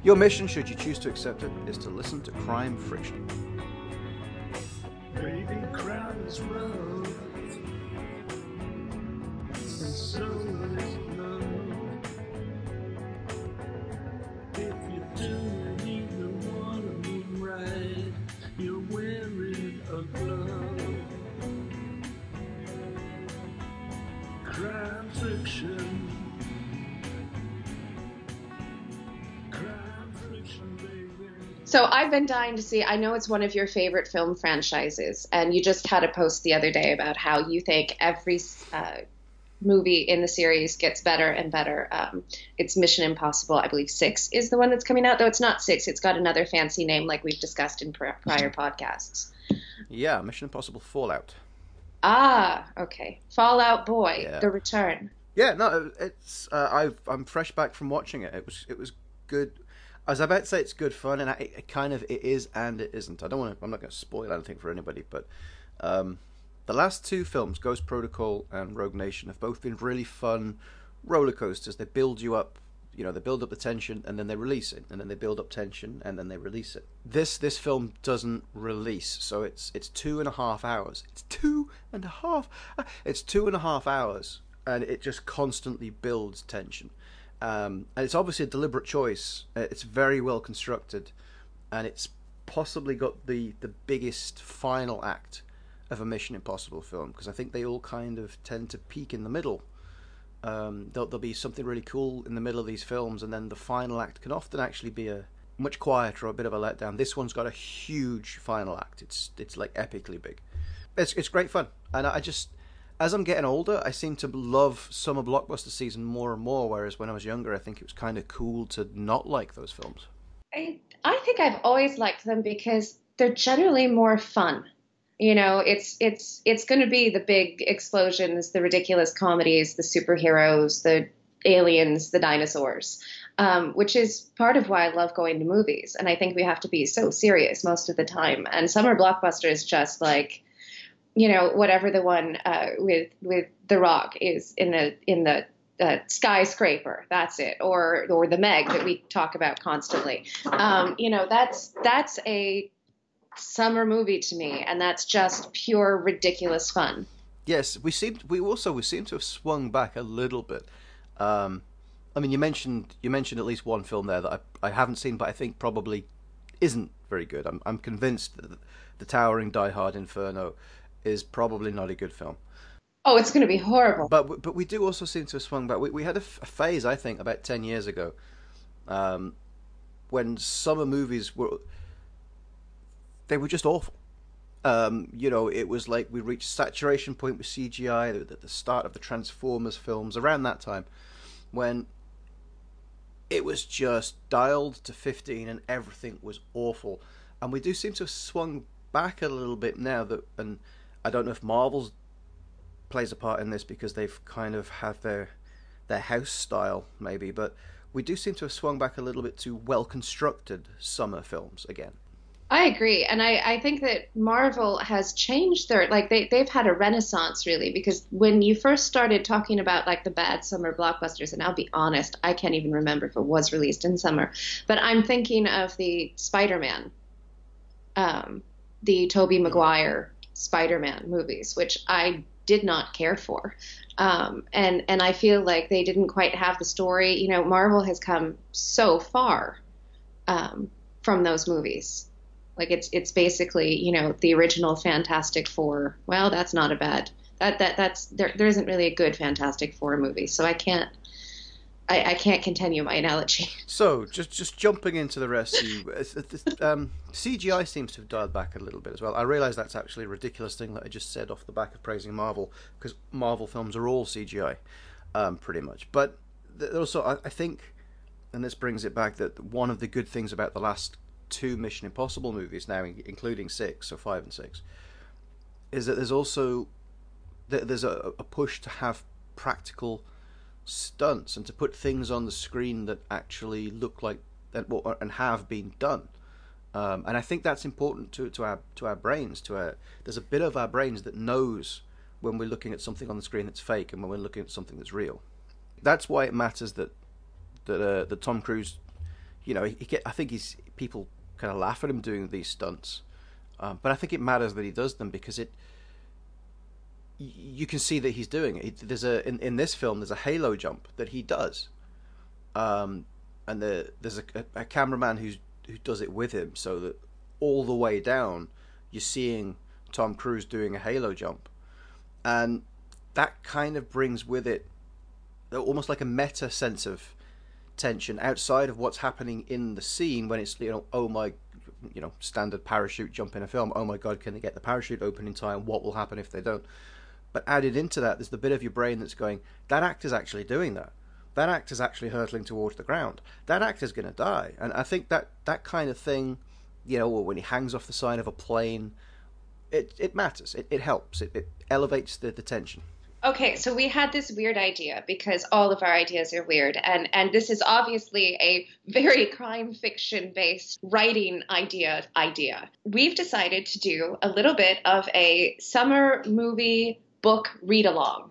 Your mission, should you choose to accept it, is to listen to Crime Friction. Baby, crime is rough, and so is love. If you're doing either one of them right, you're wearing a glove. Crime Friction. Crime Friction, baby. So I've been dying to see, I know it's one of your favorite film franchises, and you just had a post the other day about how you think every movie in the series gets better and better. It's Mission Impossible, I believe 6 is the one that's coming out, though it's not 6, it's got another fancy name like we've discussed in prior podcasts. Yeah, Mission Impossible Fallout. Ah, okay. Fallout Boy, Yeah. The Return. Yeah, no, it's I'm fresh back from watching it. It was good. I was about to say it's good fun, and it kind of it is and it isn't. I'm not going to spoil anything for anybody, but the last two films, Ghost Protocol and Rogue Nation, have both been really fun roller coasters. They build you up, they build up the tension, and then they release it, and then they build up tension, and then they release it. This film doesn't release, so it's 2.5 hours. It's 2.5. It's 2.5 hours, and it just constantly builds tension. And it's obviously a deliberate choice. It's very well constructed, and it's possibly got the biggest final act of a Mission Impossible film, because I think they all kind of tend to peak in the middle. There'll be something really cool in the middle of these films, and then the final act can often actually be a much quieter or a bit of a letdown. This one's got a huge final act. It's like epically big. It's great fun, and I just, as I'm getting older, I seem to love summer blockbuster season more and more, whereas when I was younger, I think it was kind of cool to not like those films. I think I've always liked them because they're generally more fun. It's going to be the big explosions, the ridiculous comedies, the superheroes, the aliens, the dinosaurs, which is part of why I love going to movies. And I think we have to be so serious most of the time. And summer blockbuster is just like, whatever the one with The Rock is in the skyscraper, that's it, or the Meg that we talk about constantly. That's a summer movie to me, and that's just pure ridiculous fun. Yes, we seem to have swung back a little bit. I mean, you mentioned at least one film there that I haven't seen, but I think probably isn't very good. I'm convinced that the towering Die Hard Inferno is probably not a good film. Oh, it's going to be horrible. But we do also seem to have swung back. We had a phase, I think, about 10 years ago, when summer movies were just awful. It was like we reached saturation point with CGI at the start of the Transformers films, around that time, when it was just dialed to 15 and everything was awful. And we do seem to have swung back a little bit now, and I don't know if Marvel's plays a part in this because they've kind of have their house style maybe, but we do seem to have swung back a little bit to well-constructed summer films again. I agree, and I think that Marvel has changed they've had a renaissance really, because when you first started talking about like the bad summer blockbusters, and I'll be honest, I can't even remember if it was released in summer, but I'm thinking of the Spider-Man, the Tobey Maguire Spider-Man movies, which I did not care for. And I feel like they didn't quite have the story. Marvel has come so far from those movies. Like it's basically, the original Fantastic Four. Well, that's not a bad, there isn't really a good Fantastic Four movie. So I can't continue my analogy. So just jumping into the rest, CGI seems to have dialed back a little bit as well. I realise that's actually a ridiculous thing that I just said off the back of praising Marvel, because Marvel films are all CGI, pretty much. But also, I think, and this brings it back, that one of the good things about the last two Mission Impossible movies now, including 6, so 5 and 6, is that there's a push to have practical stunts and to put things on the screen that actually look like that and have been done, and I think that's important to our brains. There's a bit of our brains that knows when we're looking at something on the screen that's fake and when we're looking at something that's real. That's why it matters that Tom Cruise I think people kind of laugh at him doing these stunts, but I think it matters that he does them because you can see that he's doing it. In this film there's a halo jump that he does, and there's a cameraman who does it with him, so that all the way down you're seeing Tom Cruise doing a halo jump, and that kind of brings with it almost like a meta sense of tension outside of what's happening in the scene when it's oh my, standard parachute jump in a film. Oh my God, can they get the parachute open in time? What will happen if they don't? But added into that, there's the bit of your brain that's going, that actor's actually doing that. That actor's actually hurtling towards the ground. That actor's going to die. And I think that kind of thing, when he hangs off the side of a plane, it matters. It helps. It elevates the tension. Okay, so we had this weird idea because all of our ideas are weird, and this is obviously a very crime fiction based writing idea. We've decided to do a little bit of a summer movie book read along,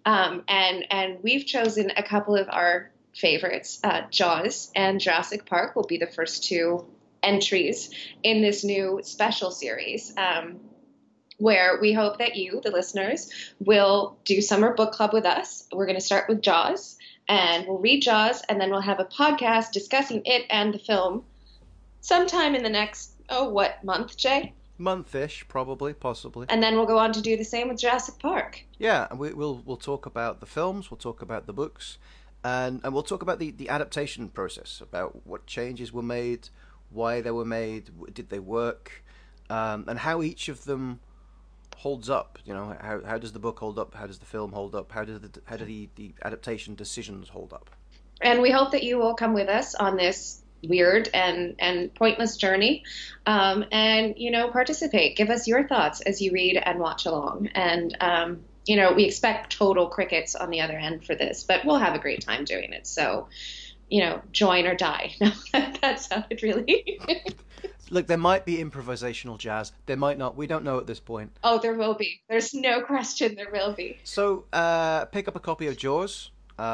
and we've chosen a couple of our favorites. Jaws and Jurassic Park will be the first two entries in this new special series. Where we hope that you, the listeners, will do summer book club with us. We're going to start with Jaws, and we'll read Jaws, and then we'll have a podcast discussing it and the film sometime in the next, month, Jay? Month-ish, probably, possibly. And then we'll go on to do the same with Jurassic Park. Yeah, and we'll talk about the films, we'll talk about the books, and we'll talk about the adaptation process, about what changes were made, why they were made, did they work, and how each of them holds up. How does the book hold up? How does the film hold up? How do the adaptation decisions hold up? And we hope that you will come with us on this weird and pointless journey, and participate. Give us your thoughts as you read and watch along. And we expect total crickets on the other end for this, but we'll have a great time doing it. So, join or die. No, that sounded really. Look, there might be improvisational jazz. There might not. We don't know at this point. Oh, there will be. There's no question there will be. So pick up a copy of Jaws,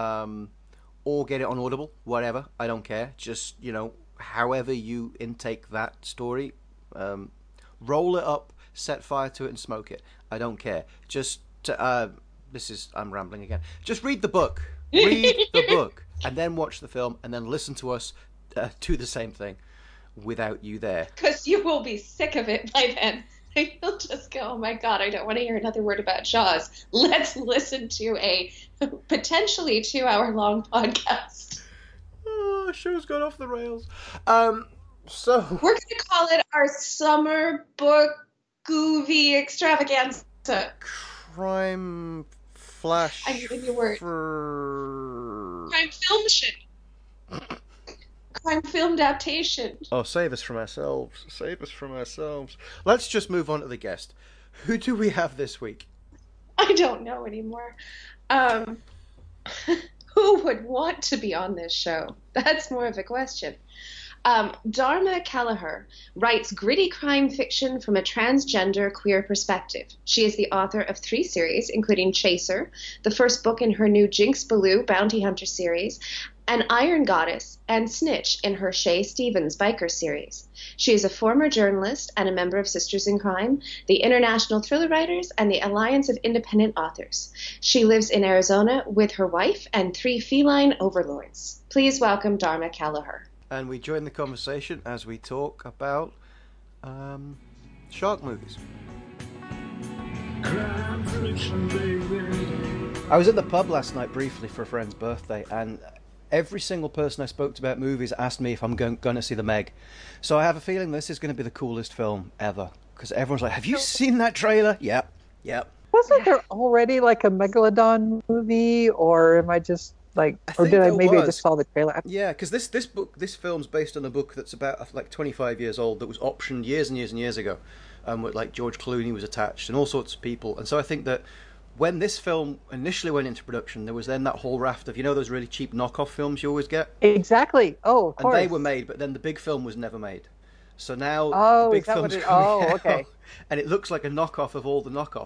or get it on Audible, whatever. I don't care. Just, however you intake that story, roll it up, set fire to it, and smoke it. I don't care. Just, I'm rambling again. Just read the book. Read the book. And then watch the film, and then listen to us do the same thing. Without you there. Because you will be sick of it by then. You'll just go, oh my God, I don't want to hear another word about Jaws. Let's listen to a potentially 2-hour-long podcast. Oh, show's gone off the rails. So we're going to call it our summer book goovy extravaganza. Crime flash. I'm giving you words. Crime film shit. Crime film adaptation. Oh, save us from ourselves. Save us from ourselves. Let's just move on to the guest. Who do we have this week? I don't know anymore. Who would want to be on this show? That's more of a question. Dharma Kelleher writes gritty crime fiction from a transgender queer perspective. She is the author of 3 series, including Chaser, the first book in her new Jinx Ballou Bounty Hunter series, and Iron Goddess and Snitch in her Shay Stevens Biker series. She is a former journalist and a member of Sisters in Crime, the International Thriller Writers, and the Alliance of Independent Authors. She lives in Arizona with her wife and 3 feline overlords. Please welcome Dharma Kelleher. And we join the conversation as we talk about shark movies. Crime fiction, baby. I was at the pub last night briefly for a friend's birthday, and every single person I spoke to about movies asked me if I'm going to see The Meg. So I have a feeling this is going to be the coolest film ever, because everyone's like, have you seen that trailer? Yep. Wasn't there already like a Megalodon movie, or am I just like, or did I just saw the trailer? Yeah, because this film's based on a book that's about like 25 years old that was optioned years and years and years ago, with like George Clooney was attached and all sorts of people. And so I think that when this film initially went into production, there was then that whole raft of, those really cheap knockoff films you always get? Exactly. Oh, of course. And they were made, but then the big film was never made. So now the big film's coming out, okay. and it looks like a knockoff of all the knockoffs.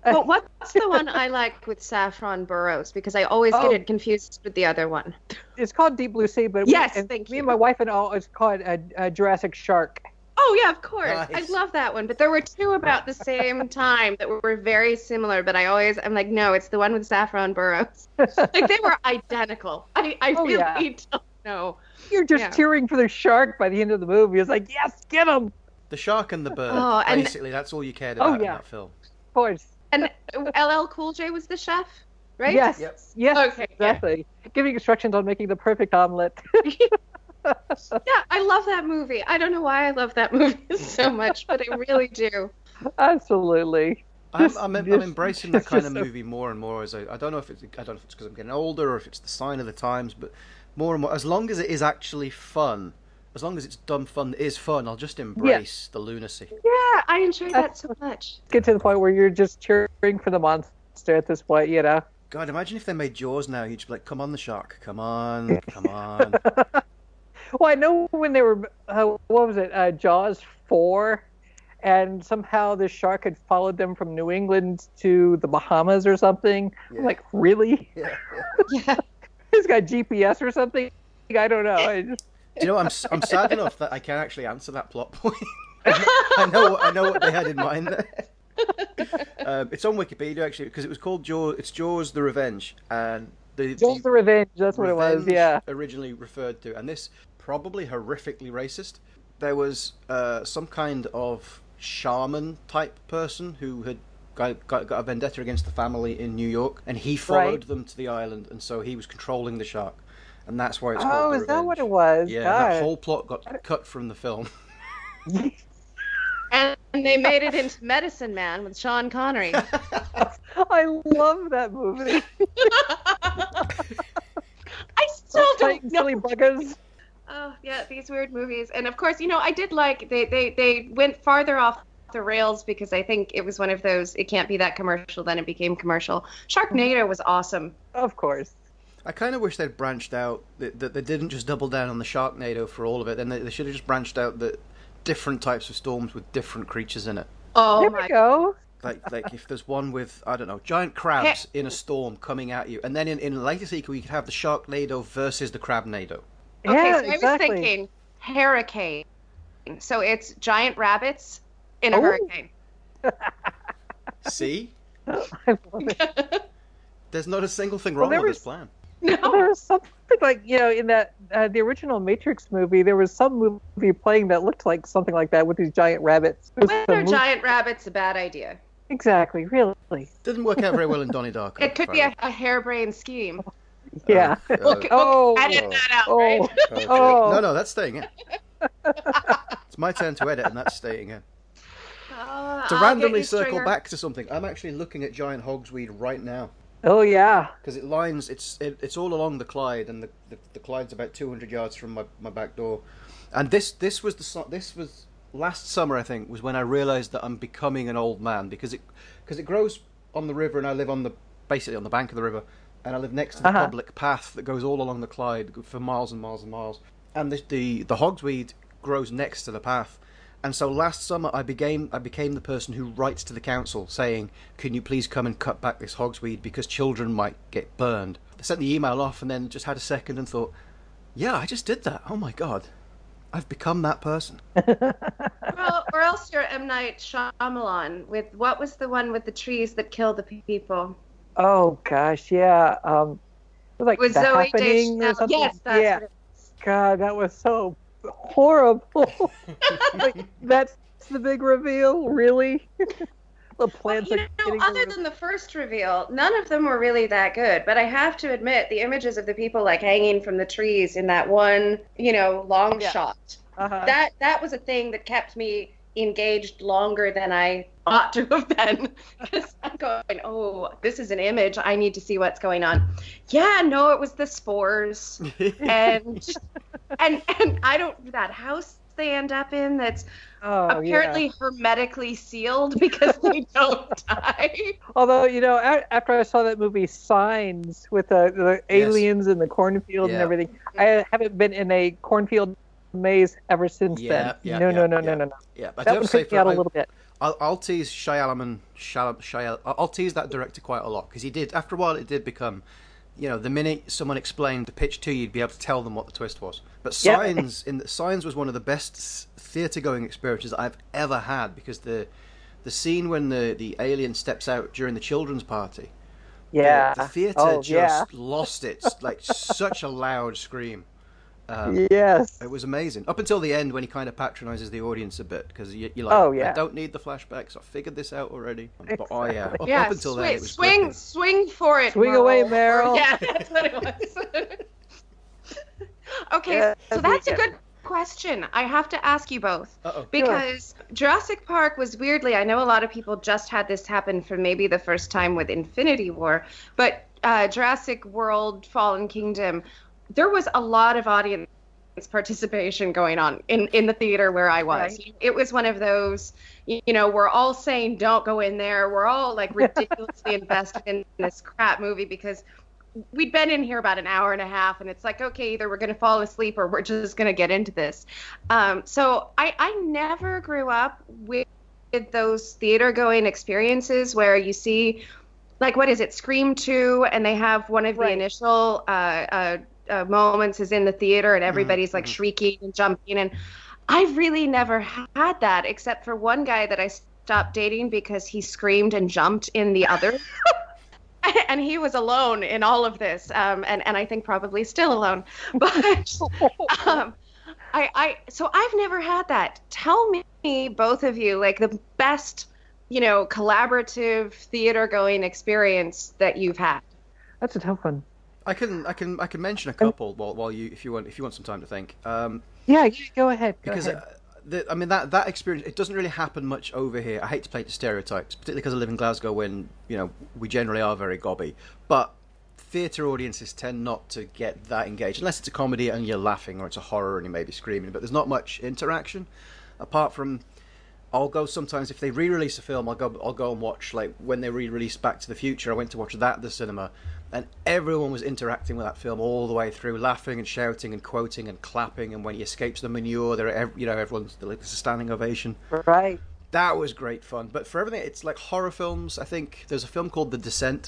But what's the one I like with Saffron Burrows? Because I always get it confused with the other one. It's called Deep Blue Sea, but Yes, me thank you. and my wife and all, it's called a Jurassic Shark. Oh, yeah, of course. Nice. I love that one. But there were two about the same time that were very similar. But I'm like, no, it's the one with Saffron Burrows. Like, they were identical. I really don't know. You're just cheering for the shark by the end of the movie. It's like, yes, get him! The shark and the bird. Oh, and- Basically, that's all you cared about in that film. Of course. And LL Cool J was the chef, right? Yes. Yep. Yes, Okay, exactly. Giving instructions on making the perfect omelet. Yeah, I love that movie. I don't know why I love that movie so much, but I really do. Absolutely. I'm embracing that it's kind just of so- movie more and more as I don't know if it's because I'm getting older or if it's the sign of the times, but more and more, as long as it is actually fun, as long as it's dumb fun that is fun, I'll just embrace the lunacy. Yeah, I enjoy that so much. Get to the point where you're just cheering for the monster at this point, you know? God, imagine if they made Jaws now. You'd just be like, "Come on, the shark! Come on, come on!" Well, I know when they were, what was it, Jaws 4, and somehow the shark had followed them from New England to the Bahamas or something. Yeah. I'm like, really? Yeah. Yeah. He's got GPS or something? I don't know. Do you know, I'm sad enough that I can actually answer that plot point. I know what they had in mind there. It's on Wikipedia actually because it was called Jaws. It's Jaws: The Revenge, and Jaws the Revenge, that's what it was, Revenge yeah. originally referred to, and this probably horrifically racist. There was some kind of shaman type person who had got a vendetta against the family in New York, and he followed them to the island, and so he was controlling the shark, and that's why it's called Oh, The is that what Revenge. it was? Yeah, God. that whole plot got cut from the film. And they made it into Medicine Man with Sean Connery. I love that movie. I still Fighting don't know. silly buggers. Oh, yeah, these weird movies. And of course, I did like they went farther off the rails because I think it was one of those, it can't be that commercial, then it became commercial. Sharknado was awesome. Of course. I kind of wish they'd branched out, that they didn't just double down on the Sharknado for all of it, and they should have just branched out the different types of storms with different creatures in it. Oh There my we go. Like if there's one with, I don't know, giant crabs in a storm coming at you, and then in a later sequel you could have the Sharknado versus the Crabnado. Okay, Yeah, so I exactly. was thinking hurricane. So it's giant rabbits in a Oh. hurricane. See? I love it. There's not a single thing wrong there with was- this plan. No. There was something like, in that the original Matrix movie, there was some movie playing that looked like something like that with these giant rabbits. It was When the are mo- giant rabbits a bad idea? Exactly, really. Didn't work out very well in Donnie Darko. It could be a harebrained scheme. Yeah. We'll edit that out, right? Oh. No, that's staying in. It's my turn to edit, and that's staying in. To randomly circle back to something, I'm actually looking at giant hogsweed right now. Oh, yeah. Because it lines, it's all along the Clyde, and the Clyde's about 200 yards from my back door. And this was last summer, I think, was when I realised that I'm becoming an old man because it grows on the river, and I live basically on the bank of the river, and I live next to the public path that goes all along the Clyde for miles and miles and miles. And the hogsweed grows next to the path. And so last summer I became the person who writes to the council saying, "Can you please come and cut back this hogsweed because children might get burned?" I sent the email off and then just had a second and thought, "Yeah, I just did that. Oh my god, I've become that person." Well, or else you're M. Night Shyamalan with, what was the one with the trees that kill the people? Oh, gosh, yeah. It was like With The Zoe Happening or Deschanel. something. Yes, that's yeah. what it is. God, that was so horrible. Like, that's the big reveal, really? The plants You are know, getting other rid of- than the first reveal, none of them were really that good. But I have to admit, the images of the people like hanging from the trees in that one, long Yeah. shot, Uh-huh. that was a thing that kept me engaged longer than I ought to have been. Because I'm going, oh, this is an image. I need to see what's going on. Yeah, no, it was the spores, and I don't, that house they end up in that's Oh, apparently yeah. hermetically sealed because they don't die. Although, after I saw that movie Signs with the aliens in the cornfield and Yeah. everything, I haven't been in a cornfield maze ever since Yeah, then. yeah, No. yeah. Yeah, but I That have one to say, freaked me out a little bit. I'll tease I'll tease that director quite a lot because he did. After a while, it did become, the minute someone explained the pitch to you, you'd be able to tell them what the twist was. But Signs was one of the best theatre going experiences I've ever had because the scene when the alien steps out during the children's party. Yeah. The theatre just lost it. Like such a loud scream. Yes. It was amazing. Up until the end when he kind of patronizes the audience a bit because you're like, I don't need the flashbacks. I figured this out already. But up until then it was swing for it. Swing Merle. away, Meryl. Yeah, that's what it was. Okay, so that's a good question. I have to ask you both. Because Jurassic Park was weirdly, I know a lot of people just had this happen for maybe the first time with Infinity War, but Jurassic World Fallen Kingdom, there was a lot of audience participation going on in the theater where I was. Right. It was one of those, we're all saying don't go in there. We're all like ridiculously invested in this crap movie because we'd been in here about an hour and a half and it's like, okay, either we're going to fall asleep or we're just going to get into this. So I never grew up with those theater going experiences where you see, like, what is it, Scream 2, and they have one of the initial moments is in the theater and everybody's like shrieking and jumping. And I've really never had that except for one guy that I stopped dating because he screamed and jumped in the other. And he was alone in all of this, and I think probably still alone. But so I've never had that. Tell me, both of you, like the best, collaborative theater going experience that you've had. That's a tough one. I can mention a couple while you if you want some time to think. Yeah, go ahead. Because that experience, it doesn't really happen much over here. I hate to play to stereotypes, particularly because I live in Glasgow when, we generally are very gobby. But theatre audiences tend not to get that engaged, unless it's a comedy and you're laughing, or it's a horror and you may be screaming. But there's not much interaction, apart from, I'll go sometimes, if they re-release a film, I'll go and watch, like, when they re-released Back to the Future, I went to watch that at the cinema. And everyone was interacting with that film all the way through, laughing and shouting and quoting and clapping. And when he escapes the manure, everyone's like, there's a standing ovation. Right. That was great fun. But for everything, it's like horror films. I think there's a film called The Descent.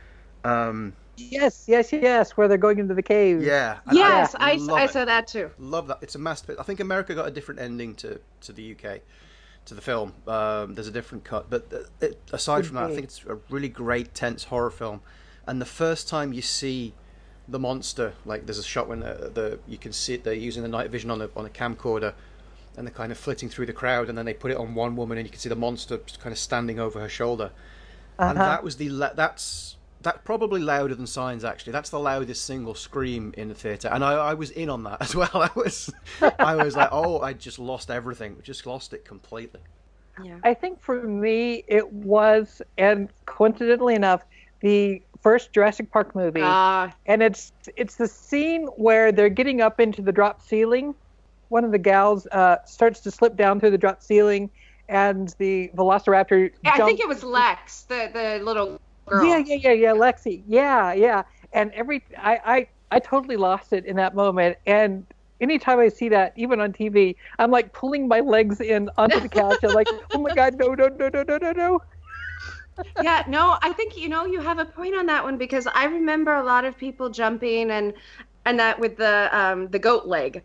Yes, where they're going into the cave. Yeah. Yes, I saw that too. Love that. It's a masterpiece. I think America got a different ending to the UK, to the film. There's a different cut. But aside from that, I think it's a really great, tense horror film. And the first time you see the monster, like there's a shot when you can see it, they're using the night vision on a camcorder, and they're kind of flitting through the crowd, and then they put it on one woman, and you can see the monster kind of standing over her shoulder. And that was that's probably louder than Signs. Actually, that's the loudest single scream in the theater, and I was in on that as well. I was like, I just lost everything, just lost it completely. Yeah. I think for me it was, and coincidentally enough, the first Jurassic Park movie, and it's the scene where they're getting up into the drop ceiling. One of the gals starts to slip down through the drop ceiling, and the Velociraptor. I think it was Lex, the little girl. Yeah, Lexi. Yeah. And I totally lost it in that moment. And anytime I see that, even on TV, I'm like pulling my legs in onto the couch. I'm like, oh my God, no. Yeah, no, I think, you have a point on that one because I remember a lot of people jumping and that with the goat leg,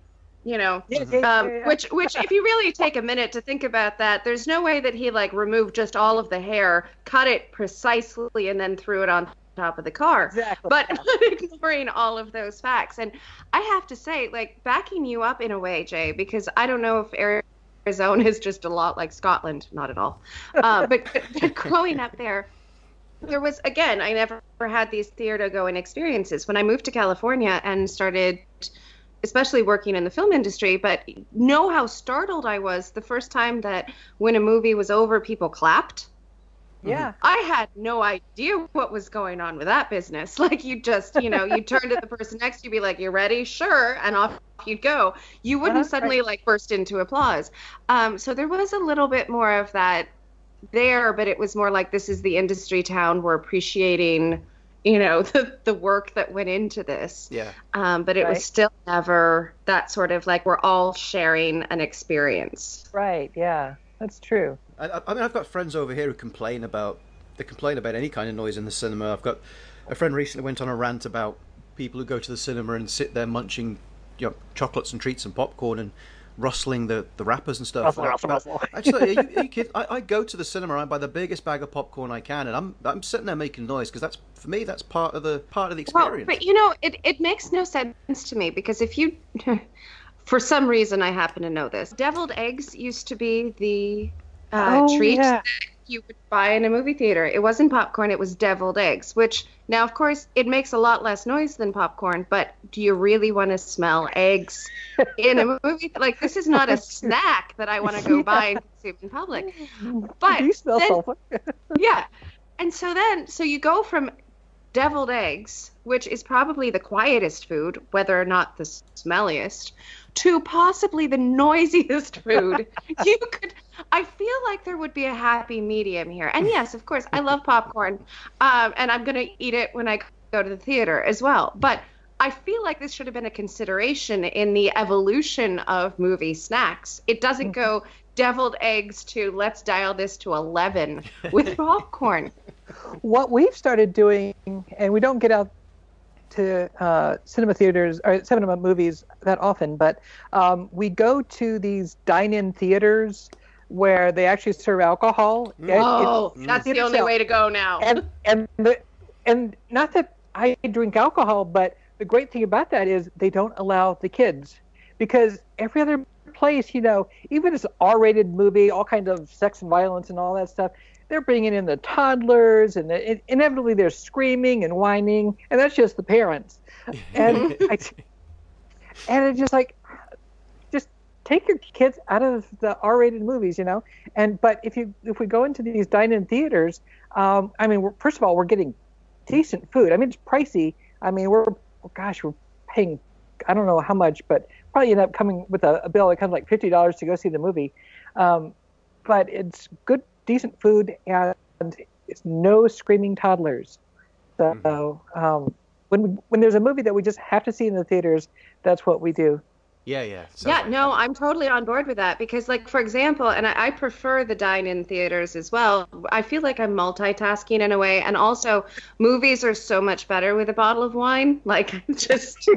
which if you really take a minute to think about that, there's no way that he like removed just all of the hair, cut it precisely, and then threw it on top of the car. Exactly. But ignoring all of those facts. And I have to say, like, backing you up in a way, Jay, because I don't know if Arizona is just a lot like Scotland, not at all. But growing up there was, again, I never had these theater going experiences. When I moved to California and started, especially working in the film industry, but know how startled I was the first time that when a movie was over, people clapped. Yeah. I had no idea what was going on with that business. Like, you just, you turn to the person next to you, be like, you ready? Sure. And off you'd go. You wouldn't suddenly like burst into applause. So there was a little bit more of that there, but it was more like, this is the industry town. We're appreciating, the work that went into this. Yeah. But it was still never that sort of like, we're all sharing an experience. Right. Yeah. That's true. I mean, I've got friends over here who complain about any kind of noise in the cinema. I've got a friend recently went on a rant about people who go to the cinema and sit there munching, chocolates and treats and popcorn and rustling the wrappers and stuff. Russell. I just thought, are you kidding? I go to the cinema, I buy the biggest bag of popcorn I can, and I'm sitting there making noise because for me that's part of the experience. Well, but it makes no sense to me, because if you, for some reason I happen to know this, deviled eggs used to be the treat that you would buy in a movie theater. It wasn't popcorn, it was deviled eggs, which now, of course, it makes a lot less noise than popcorn, but do you really want to smell eggs in a movie? Like, this is not a snack that I want to go buy and consume in public. But you smell sulfur. Yeah. And so you go from deviled eggs, which is probably the quietest food, whether or not the smelliest, to possibly the noisiest food. I feel like there would be a happy medium here. And yes, of course, I love popcorn, and I'm going to eat it when I go to the theater as well. But I feel like this should have been a consideration in the evolution of movie snacks. It doesn't go deviled eggs to let's dial this to 11 with popcorn. What we've started doing, and we don't get out to cinema theaters or cinema movies that often, but we go to these dine-in theaters where they actually serve alcohol. That's the only way to go now. And not that I drink alcohol, but the great thing about that is they don't allow the kids, because every other place, even this R-rated movie, all kinds of sex and violence and all that stuff, they're bringing in the toddlers, and inevitably they're screaming and whining, and that's just the parents. And and it's just like, just take your kids out of the R-rated movies, But if we go into these dine-in theaters, first of all, we're getting decent food. I mean, it's pricey. I mean, we're paying, I don't know how much, but probably end up coming with a bill that comes like $50 to go see the movie. But it's good, decent food, and it's no screaming toddlers. So when there's a movie that we just have to see in the theaters, that's what we do. Yeah. No, I'm totally on board with that, because, like, for example, and I prefer the dine-in theaters as well. I feel like I'm multitasking in a way, and also movies are so much better with a bottle of wine. Like, just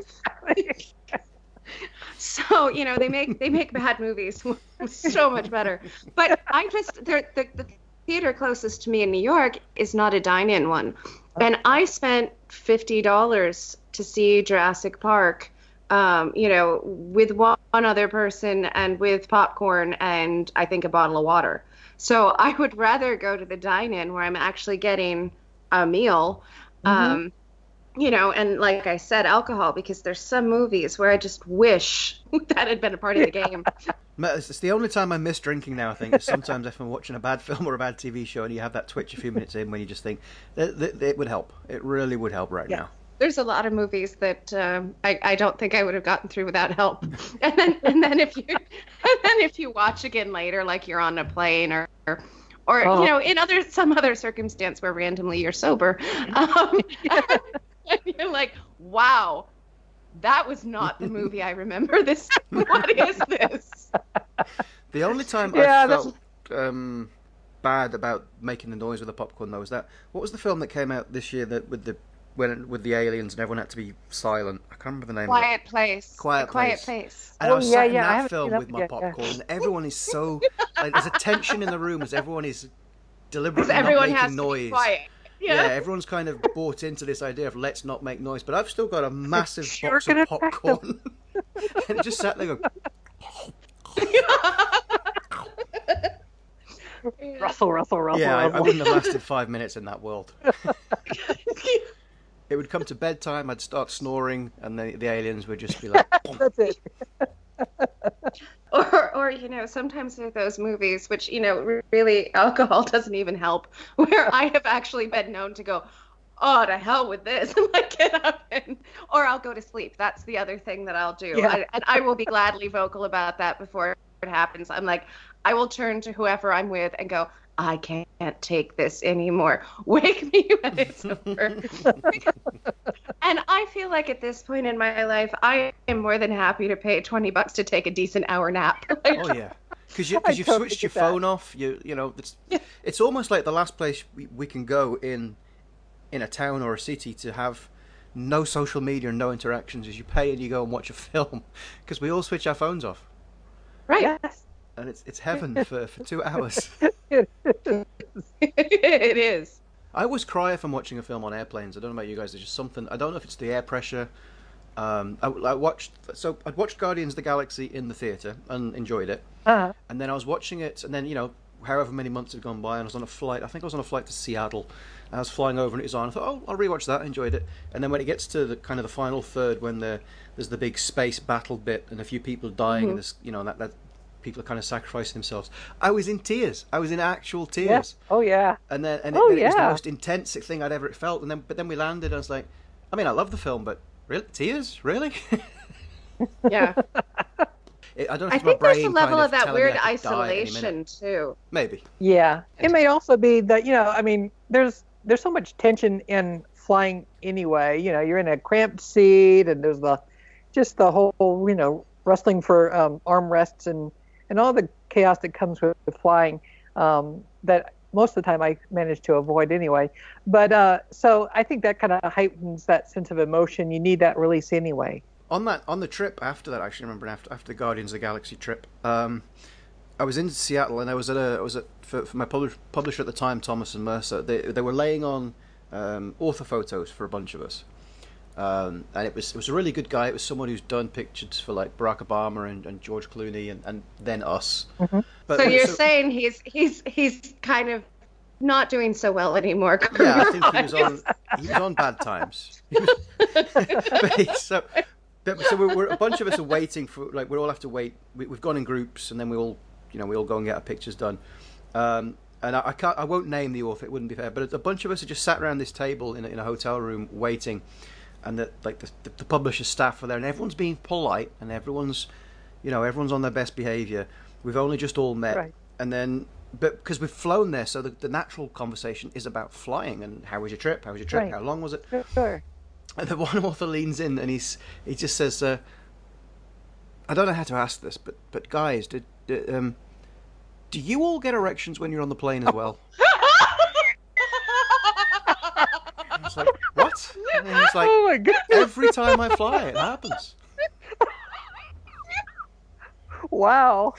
so they make bad movies so much better. But the theater closest to me in New York is not a dine-in one, and I spent $50 to see Jurassic Park. With one other person and with popcorn and I think a bottle of water. So I would rather go to the dine-in where I'm actually getting a meal, and like I said, alcohol, because there's some movies where I just wish that had been a part of the game. It's the only time I miss drinking now, I think, is sometimes if I'm watching a bad film or a bad TV show and you have that twitch a few minutes in when you just think, it would help. It really would help right now. There's a lot of movies that I don't think I would have gotten through without help. And then if you watch again later, like you're on a plane or in some other circumstance where randomly you're sober, and you're like, wow, that was not the movie I remember. This, what is this? The only time I felt bad about making the noise with the popcorn, though, was that, what was the film that came out this year that with the aliens and everyone had to be silent? I can't remember the name. Quiet Place. Quiet Place. And I was sat in that film with my popcorn, and everyone is so there's a tension in the room as everyone is deliberately not making noise. To be quiet. Yeah, everyone's kind of bought into this idea of let's not make noise, but I've still got a massive box of popcorn, and it just sat there going. Russell. Yeah, I wouldn't have lasted 5 minutes in that world. It would come to bedtime, I'd start snoring, and the aliens would just be like, that's it. Or sometimes there are those movies which, really alcohol doesn't even help, where I have actually been known to go, oh, to hell with this, and like get up or I'll go to sleep. That's the other thing that I'll do. Yeah. And I will be gladly vocal about that before it happens. I'm like, I will turn to whoever I'm with and go, I can't take this anymore. Wake me when it's over. And I feel like at this point in my life, I am more than happy to pay $20 to take a decent hour nap. Oh, yeah. because you've totally switched your phone off. You know, it's almost like the last place we can go in a town or a city to have no social media and no interactions is you pay and you go and watch a film, because we all switch our phones off. Right. Yes. And it's heaven for 2 hours. It is. I always cry if I'm watching a film on airplanes. I don't know about you guys. There's just something. I don't know if it's the air pressure. I'd watched Guardians of the Galaxy in the theater and enjoyed it. Uh-huh. And then I was watching it, and then however many months had gone by, and I was on a flight. I think I was on a flight to Seattle. And I was flying over, and it was on. I thought, oh, I'll rewatch that. I enjoyed it. And then when it gets to the kind of the final third, when there's the big space battle bit, and a few people dying, and this, that people are kind of sacrificing themselves. I was in tears. I was in actual tears. Yes. Oh yeah. And then it was the most intense thing I'd ever felt. But then we landed. And I was like, I mean, I love the film, but really, tears, really? Yeah. I don't know. I think there's a level of that weird isolation too. Maybe. Yeah. It may also be that I mean, there's so much tension in flying anyway. You're in a cramped seat, and there's the whole wrestling for armrests and all the chaos that comes with flying that most of the time I manage to avoid anyway. But so I think that kind of heightens that sense of emotion. You need that release anyway. On the trip after that, I actually remember after the Guardians of the Galaxy trip, I was in Seattle, and I was at for my publisher at the time, Thomas and Mercer. They were laying on orthophotos for a bunch of us. And it was a really good guy. It was someone who's done pictures for like Barack Obama and George Clooney and then us. Mm-hmm. But, so you're saying he's kind of not doing so well anymore. Yeah, I think he was on bad times. So we're a bunch of us are waiting for, like, we all have to wait. We've gone in groups, and then we all go and get our pictures done. And I won't name the author, it wouldn't be fair, but a bunch of us are just sat around this table in a hotel room waiting. And the publisher staff are there, and everyone's being polite, and everyone's on their best behaviour. We've only just all met, right. And then, but because we've flown there, so the natural conversation is about flying and how was your trip? Right. How long was it? Sure. And the one author leans in and he just says, "I don't know how to ask this, but guys, do you all get erections when you're on the plane as well?" I was like, what? And he's like, oh my God. Every time I fly, it happens. Wow.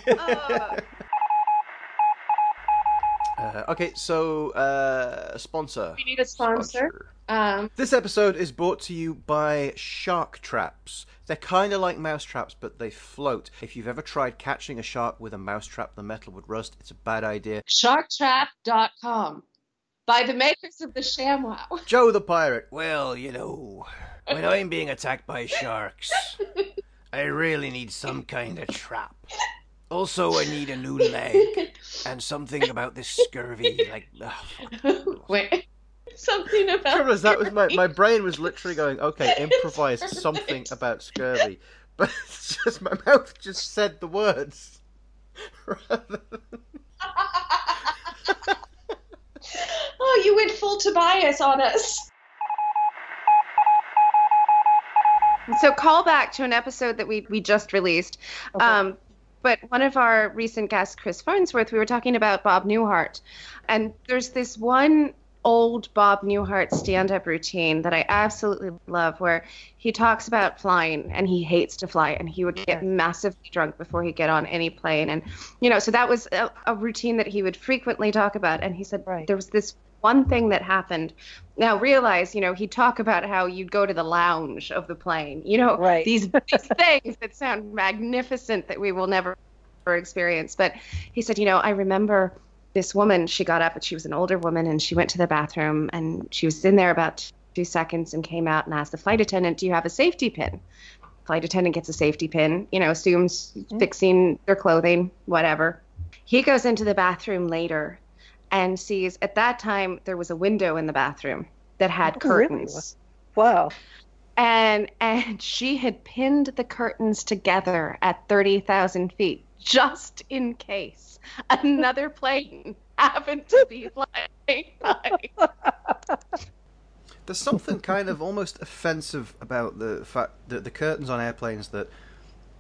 Okay, so sponsor. We need a sponsor. This episode is brought to you by shark traps. They're kind of like mouse traps, but they float. If you've ever tried catching a shark with a mouse trap, the metal would rust. It's a bad idea. Sharktrap.com. By the makers of the ShamWow. Joe the Pirate. Well, when I'm being attacked by sharks, I really need some kind of trap. Also, I need a new leg and something about this scurvy. Wait, something about. That was my brain was literally going, okay, improvise something about scurvy, but it's just my mouth just said the words. Oh, you went full Tobias on us. So call back to an episode that we just released. Okay. But one of our recent guests, Chris Farnsworth, we were talking about Bob Newhart. And there's this one old Bob Newhart stand-up routine that I absolutely love, where he talks about flying and he hates to fly, and he would get massively drunk before he'd get on any plane. And, so that was a routine that he would frequently talk about. And he said there was this one thing that happened. Now realize, he'd talk about how you'd go to the lounge of the plane, these things that sound magnificent that we will never experience. But he said, I remember this woman, she got up, and she was an older woman, and she went to the bathroom, and she was in there about 2 seconds and came out and asked the flight attendant, do you have a safety pin? Flight attendant gets a safety pin, assumes fixing their clothing, whatever. He goes into the bathroom later and sees, at that time, there was a window in the bathroom that had curtains. Really? Wow. And she had pinned the curtains together at 30,000 feet, just in case another plane happened to be flying by. There's something kind of almost offensive about the fact that the curtains on airplanes, that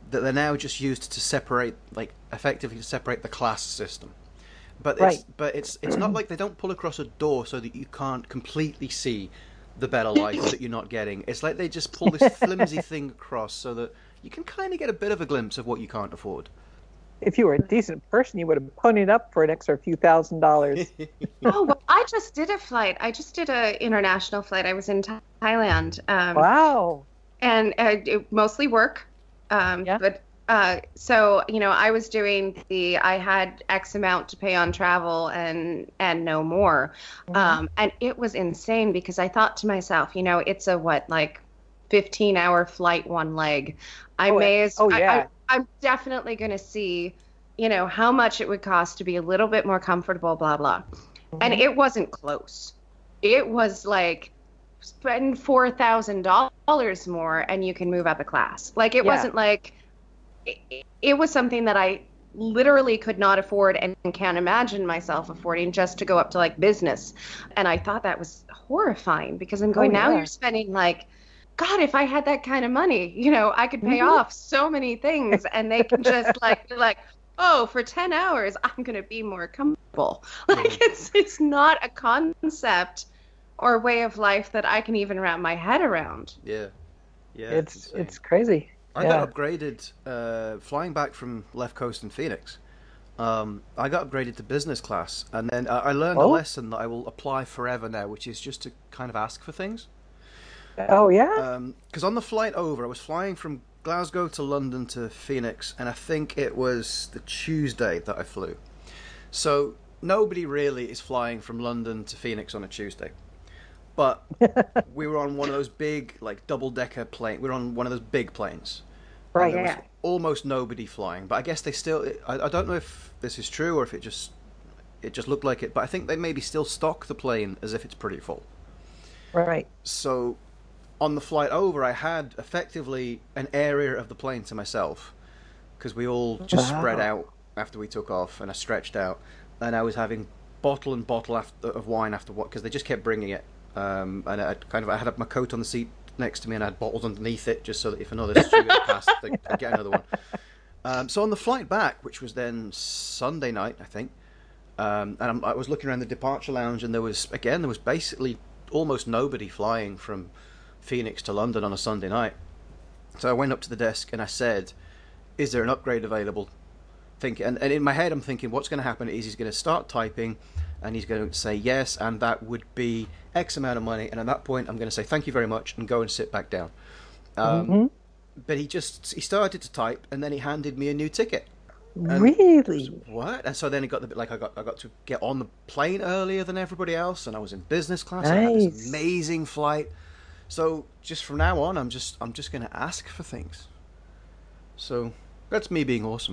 that they're now just used to separate, like effectively to separate the class system. But it's not like they don't pull across a door so that you can't completely see the better life that you're not getting. It's like they just pull this flimsy thing across so that you can kind of get a bit of a glimpse of what you can't afford. If you were a decent person, you would have ponied up for an extra few $1,000s. Oh, well, I just did a flight. I just did an international flight. I was in Thailand. Wow. And mostly work. But so, I was doing I had X amount to pay on travel and no more. Mm-hmm. And it was insane because I thought to myself, it's a 15-hour flight, one leg. I'm definitely going to see, how much it would cost to be a little bit more comfortable, blah, blah. Mm-hmm. And it wasn't close. It was like spend $4,000 more and you can move up a class. It wasn't like it was something that I literally could not afford and can't imagine myself affording just to go up to business. And I thought that was horrifying because I'm going, now you're spending God, if I had that kind of money, I could pay off so many things and they can just be like, oh, for 10 hours, I'm going to be more comfortable. It's not a concept or way of life that I can even wrap my head around. Yeah. It's crazy. I got upgraded flying back from Left Coast in Phoenix. I got upgraded to business class, and then I learned a lesson that I will apply forever now, which is just to kind of ask for things. Oh, yeah? Because on the flight over, I was flying from Glasgow to London to Phoenix, and I think it was the Tuesday that I flew. So nobody really is flying from London to Phoenix on a Tuesday. But we were on one of those big, double-decker planes. We were on one of those big planes. Right, there was almost nobody flying. But I guess they still... I don't know if this is true or if it just looked like it. But I think they maybe still stock the plane as if it's pretty full. Right. So on the flight over, I had effectively an area of the plane to myself. Because we all just spread out after we took off. And I stretched out. And I was having bottle and bottle of wine after what... Because they just kept bringing it. And I had my coat on the seat next to me, and I had bottles underneath it, just so that if another steward passed, I'd get another one. So on the flight back, which was then Sunday night, I think, and I was looking around the departure lounge, and there was basically almost nobody flying from Phoenix to London on a Sunday night. So I went up to the desk and I said, "Is there an upgrade available?" And in my head, I'm thinking, what's going to happen is he's going to start typing. And he's going to say yes, and that would be X amount of money. And at that point, I'm going to say thank you very much and go and sit back down. But he started to type, and then he handed me a new ticket. And really? What? And so then it got the bit I got to get on the plane earlier than everybody else, and I was in business class. Nice. I had this amazing flight. So just from now on, I'm just going to ask for things. So that's me being awesome.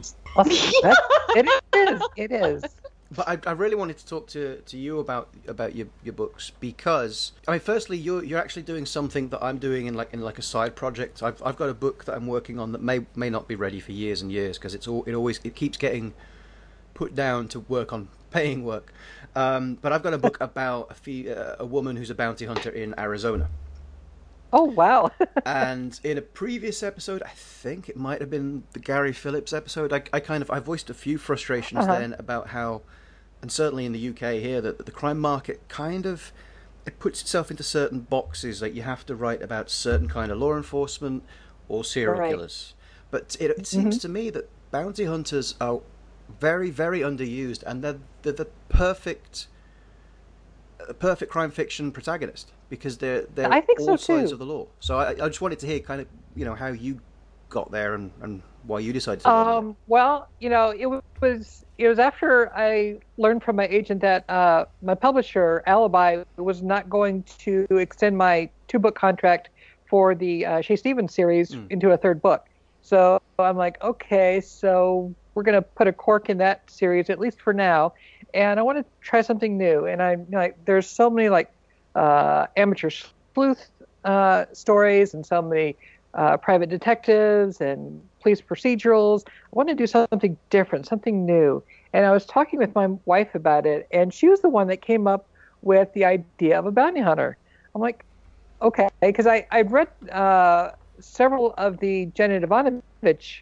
It is. But I really wanted to talk to you about your books because firstly you're actually doing something that I'm doing in a side project. I've got a book that I'm working on that may not be ready for years and years because it keeps getting put down to work on paying work. But I've got a book about a woman who's a bounty hunter in Arizona. Oh wow! And in a previous episode, I think it might have been the Gary Phillips episode, I voiced a few frustrations then about how, and certainly in the UK here, that the crime market it puts itself into certain boxes. Like you have to write about certain kind of law enforcement or serial killers. But it seems to me that bounty hunters are very, very underused, and they're the perfect crime fiction protagonist. Because they're all sides of the law. So I just wanted to hear how you got there and why you decided to. Well, it was after I learned from my agent that my publisher Alibi was not going to extend my 2-book contract for the Shay Stevens series into a 3rd book. So I'm like, okay, so we're going to put a cork in that series at least for now, and I want to try something new. And there's so many amateur sleuth stories and so many private detectives and police procedurals. I want to do something different, something new. And I was talking with my wife about it, and she was the one that came up with the idea of a bounty hunter. I'm like, okay, because I'd read several of the Jenna Ivanovich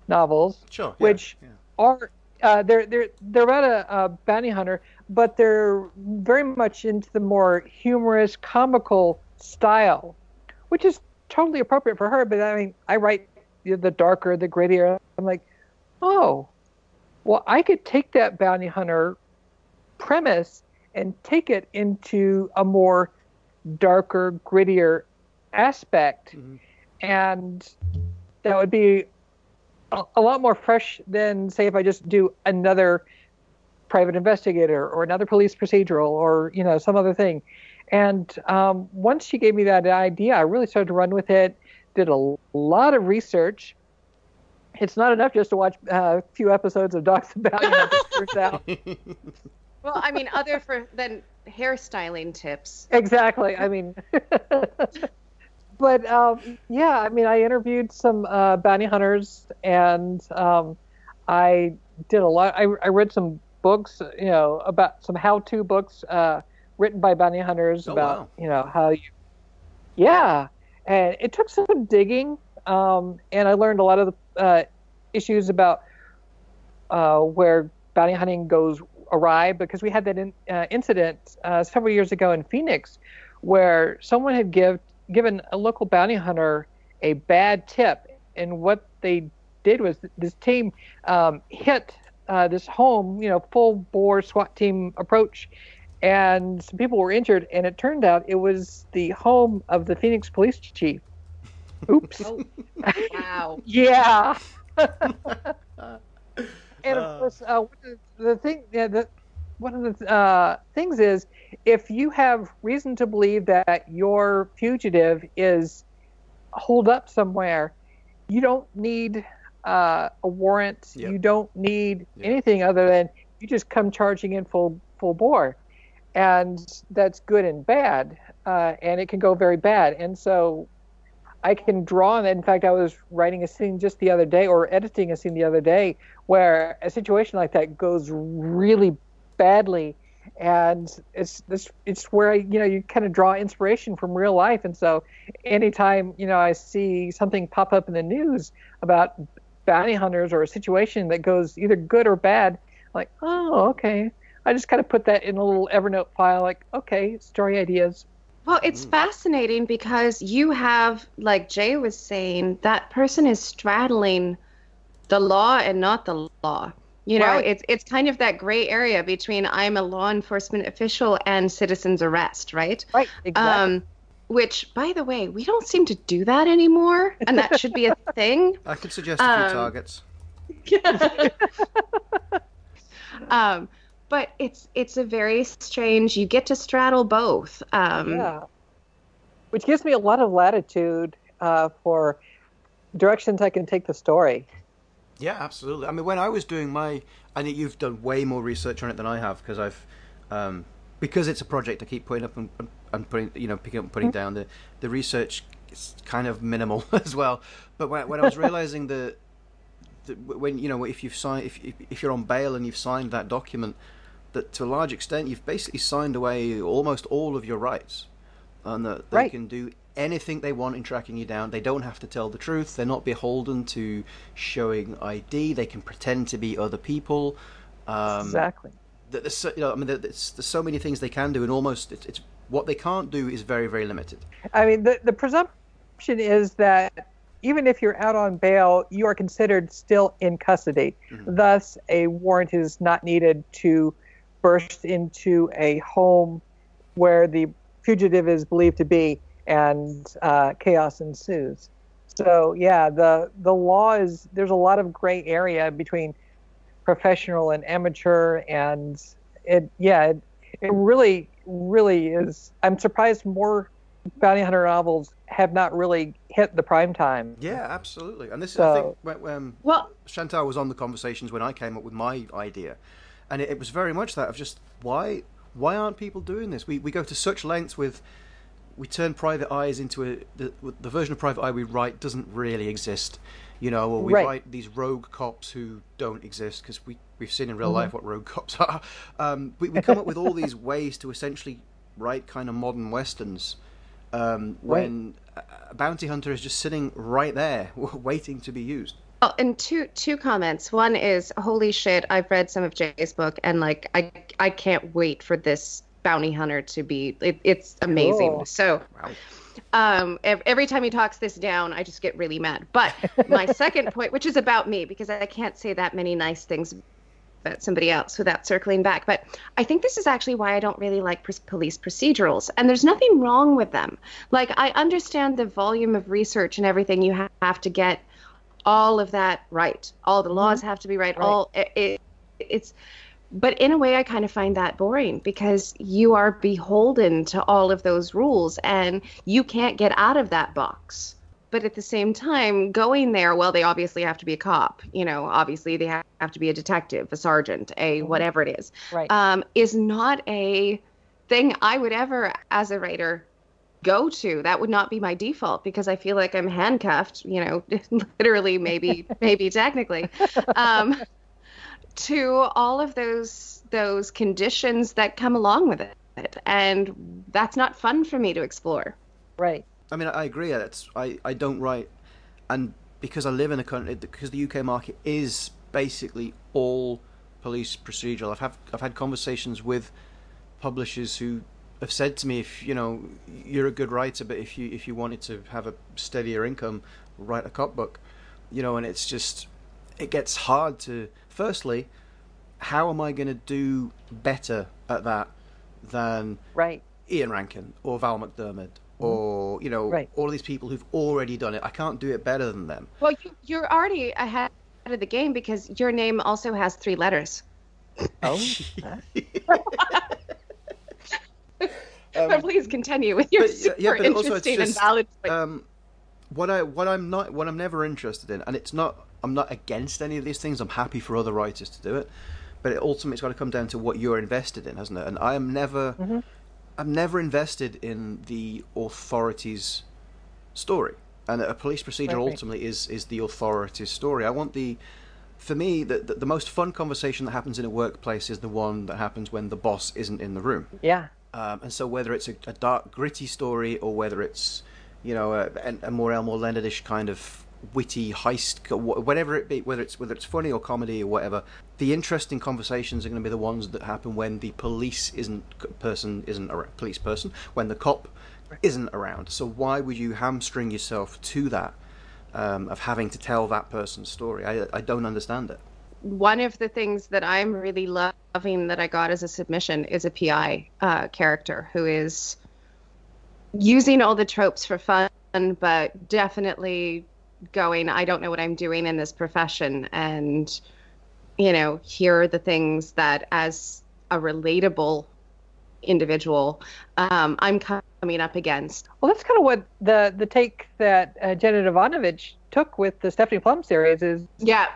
novels, sure, which are they're about a bounty hunter, but they're very much into the more humorous, comical style, which is totally appropriate for her. But I mean, I write the darker, the grittier. I'm like, oh, well, I could take that bounty hunter premise and take it into a more darker, grittier aspect, and that would be a lot more fresh than, say, if I just do another private investigator or another police procedural or some other thing. And once she gave me that idea, I really started to run with it. Did a lot of research. It's not enough just to watch a few episodes of Dogs and Bounty Hunters, turns out. Well, I mean, other than hairstyling tips. Exactly. I mean, but yeah, I mean, I interviewed some bounty hunters, and I did a lot. I read some books, about some how-to books written by bounty hunters about, how you. Yeah, and it took some digging, and I learned a lot of the issues about where bounty hunting goes awry, because we had that incident several years ago in Phoenix where someone had given a local bounty hunter a bad tip, and what they did was this team hit this home, full bore SWAT team approach, and some people were injured, and it turned out it was the home of the Phoenix police chief. Oops. Oh, wow. Yeah. And of course, one of the things is, if you have reason to believe that your fugitive is holed up somewhere, you don't need a warrant. Yep. You don't need anything other than you just come charging in full bore, and that's good and bad, and it can go very bad. And so I can draw on that. In fact, I was writing a scene just the other day, or editing a scene the other day, where a situation like that goes really badly, and it's where you kind of draw inspiration from real life. And so anytime I see something pop up in the news about bounty hunters or a situation that goes either good or bad, like, oh, okay, I just kind of put that in a little Evernote file, like, okay, story ideas. Well, it's fascinating because you have, like Jay was saying, that person is straddling the law and not the law. Right. It's kind of that gray area between I'm a law enforcement official and citizen's arrest, right? Right, exactly. Which, by the way, we don't seem to do that anymore, and that should be a thing. I could suggest a few targets. But it's a very strange. You get to straddle both. Which gives me a lot of latitude for directions I can take the story. Yeah, absolutely. I mean, when I was doing I know you've done way more research on it than I have, because I've because it's a project I keep putting up and putting, picking up and putting down. The research is kind of minimal as well. But when I was realizing that when if you've signed, if you're on bail and you've signed that document, that to a large extent you've basically signed away almost all of your rights, and that they can do anything they want in tracking you down. They don't have to tell the truth. They're not beholden to showing ID. They can pretend to be other people. Exactly. There's so many things they can do, and almost it's what they can't do is very, very limited. I mean, the presumption is that even if you're out on bail, you are considered still in custody. Mm-hmm. Thus, a warrant is not needed to burst into a home where the fugitive is believed to be, and chaos ensues. So yeah, the law is, there's a lot of gray area between professional and amateur, and it really is. I'm surprised more bounty hunter novels have not really hit the prime time. Yeah, absolutely. And this is, I think, when Chantal was on the conversations when I came up with my idea, and it was very much that of just why aren't people doing this? We go to such lengths with. We turn Private Eyes into the version of Private Eye we write doesn't really exist, or we write these rogue cops who don't exist, because we've seen in real life what rogue cops are. We come up with all these ways to essentially write kind of modern westerns when a bounty hunter is just sitting right there waiting to be used. Well, and two comments. One is, holy shit, I've read some of Jay's book, and like I can't wait for this bounty hunter to be. It's amazing. Cool. So, every time he talks this down, I just get really mad. But my second point, which is about me, because I can't say that many nice things about somebody else without circling back, but I think this is actually why I don't really like police procedurals, and there's nothing wrong with them. Like, I understand the volume of research and everything you have to get all of that right. All the laws have to be right. All it's, but in a way I kind of find that boring, because you are beholden to all of those rules and you can't get out of that box. But at the same time, going there, well, they obviously have to be a cop, obviously they have to be a detective, a sergeant, a whatever it is, is not a thing I would ever, as a writer, go to. That would not be my default, because I feel like I'm handcuffed, literally, maybe technically, to all of those conditions that come along with it. And that's not fun for me to explore. Right. I mean, I agree. I don't write, and because I live in a country, because the UK market is basically all police procedural. I've had conversations with publishers who have said to me, if you're a good writer, but if you wanted to have a steadier income, write a cop book, and it's just, it gets hard to. Firstly, how am I going to do better at that than Ian Rankin or Val McDermid? Or all of these people who've already done it. I can't do it better than them. Well, you're already ahead of the game, because your name also has 3 letters. Oh. But please continue with your super interesting and valid point. What I'm never interested in, and I'm not against any of these things. I'm happy for other writers to do it, but ultimately it's got to come down to what you're invested in, hasn't it? And I'm never invested in the authority's story, and a police procedure ultimately is the authority's story. I want for me, the most fun conversation that happens in a workplace is the one that happens when the boss isn't in the room. Yeah. And so whether it's a dark, gritty story, or whether it's a more Elmore Leonard-ish kind of witty heist, whatever it be, whether it's funny or comedy or whatever, the interesting conversations are going to be the ones that happen when the police person isn't around, when the cop isn't around. So why would you hamstring yourself to that, of having to tell that person's story? I don't understand it. One of the things that I'm really loving that I got as a submission is a PI character who is using all the tropes for fun, but definitely going, I don't know what I'm doing in this profession, and here are the things that, as a relatable individual, I'm coming up against. Well, that's kind of what the take that Jenna Jovanovic took with the Stephanie Plum series is. Yeah.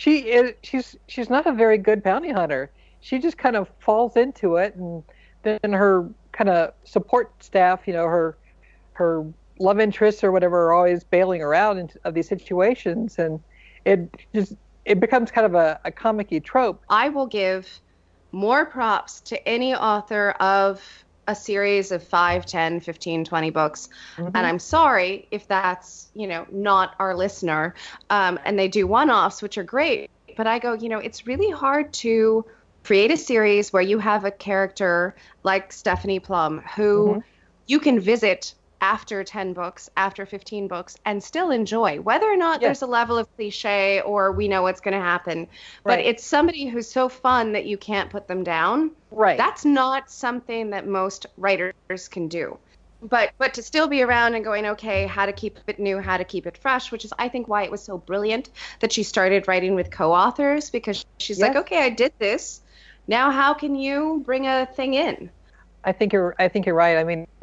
She's not a very good bounty hunter. She just kind of falls into it, and then her kind of support staff, her love interests or whatever, are always bailing her out of these situations, and it becomes kind of a comic-y trope. I will give more props to any author of a series of 5, 10, 15, 20 books. And I'm sorry if that's, not our listener. And they do one-offs, which are great. But I go, it's really hard to create a series where you have a character like Stephanie Plum, who you can visit after 10 books, after 15 books, and still enjoy, whether or not there's a level of cliche or we know what's going to happen. But it's somebody who's so fun that you can't put them down. Right. That's not something that most writers can do. But to still be around and going, okay, how to keep it new, how to keep it fresh, which is, I think, why it was so brilliant that she started writing with co-authors, because she's like, okay, I did this. Now how can you bring a thing in? I think you're right. I mean,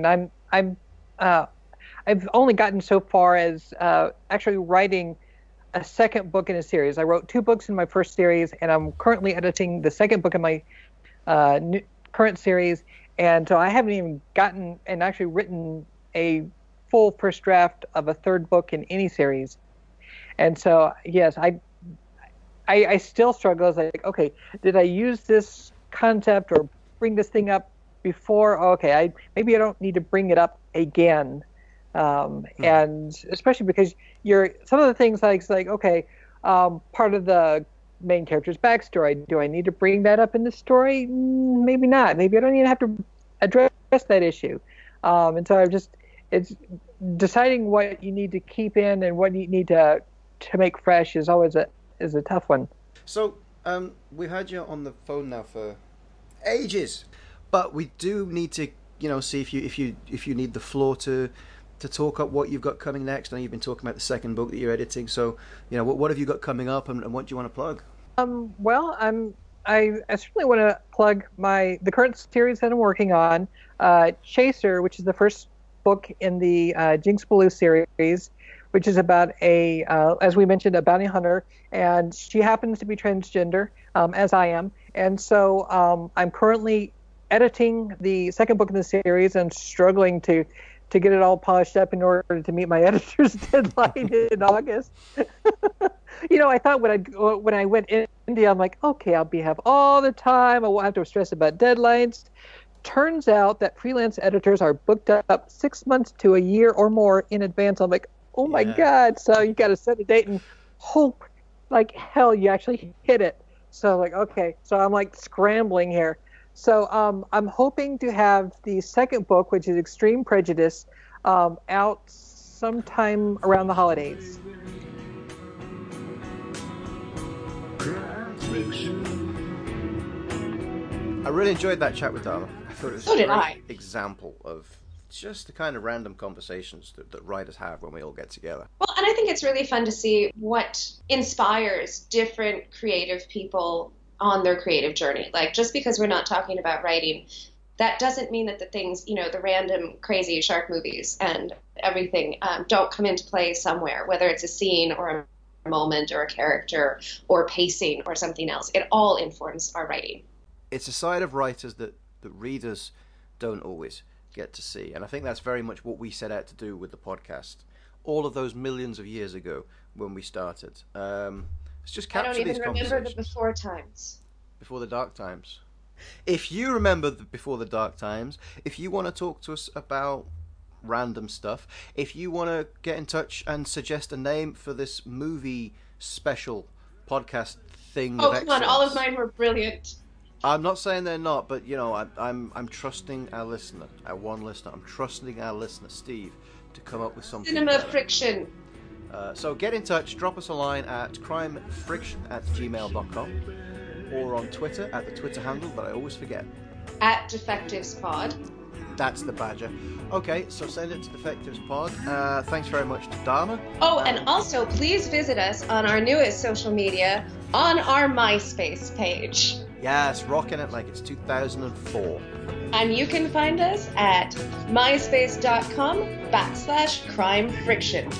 I've only gotten so far as actually writing a second book in a series. I wrote 2 books in my first series, and I'm currently editing the second book in my current series. And so I haven't even gotten and actually written a full first draft of a third book in any series. And so, yes, I still struggle. It's like, okay, did I use this concept or bring this thing up before? Okay, maybe I don't need to bring it up again. And especially because some of the things like okay, part of the main character's backstory. Do I need to bring that up in the story? Maybe not. Maybe I don't even have to address that issue. And so it's deciding what you need to keep in and what you need to make fresh is always a tough one. So we've had you on the phone now for ages, but we do need to see if you need the floor to talk up what you've got coming next. I know you've been talking about the second book that you're editing, so what have you got coming up, and what do you want to plug? Well, I certainly want to plug the current series that I'm working on, Chaser, which is the first book in the Jinx Blue series, which is about as we mentioned, a bounty hunter, and she happens to be transgender, as I am, and so I'm currently editing the second book in the series and struggling to get it all polished up in order to meet my editor's deadline in August. I thought when I went India, I'm like, okay, I'll have all the time. I won't have to stress about deadlines. Turns out that freelance editors are booked up 6 months to a year or more in advance. I'm like, oh my God. So you got to set a date and hope like hell you actually hit it. So like, okay. So I'm like scrambling here. So I'm hoping to have the second book, which is Extreme Prejudice, out sometime around the holidays. I really enjoyed that chat with Dharma. I thought it was a great example of just the kind of random conversations that writers have when we all get together. Well, and I think it's really fun to see what inspires different creative people on their creative journey. Like, just because we're not talking about writing, that doesn't mean that the things, the random crazy shark movies and everything don't come into play somewhere, whether it's a scene or a moment or a character or pacing or something else. It all informs our writing. It's a side of writers that readers don't always get to see. And I think that's very much what we set out to do with the podcast all of those millions of years ago when we started. It's just capture these conversations. I don't even remember the before times. Before the dark times. If you remember before the dark times, if you want to talk to us about random stuff, if you want to get in touch and suggest a name for this movie special podcast thing. Oh, come on, all of mine were brilliant. I'm not saying they're not, but I'm trusting our listener, our one listener. I'm trusting our listener, Steve, to come up with something. Cinema Friction. So get in touch, drop us a line at crimefriction@gmail.com or on Twitter at the Twitter handle that I always forget. At DefectivesPod. That's the badger. Okay, so send it to DefectivesPod. Thanks very much to Dharma. Oh, and also please visit us on our newest social media on our MySpace page. Yes, rocking it like it's 2004. And you can find us at myspace.com/crimefriction.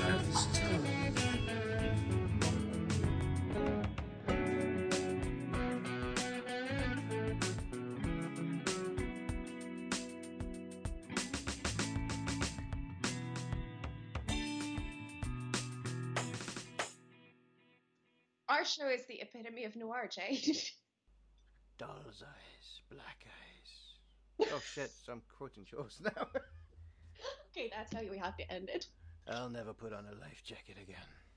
Our show is the epitome of noir, Jane. Doll's eyes, black eyes. Oh shit, so I'm quoting yours now. Okay, that's how we have to end it. I'll never put on a life jacket again.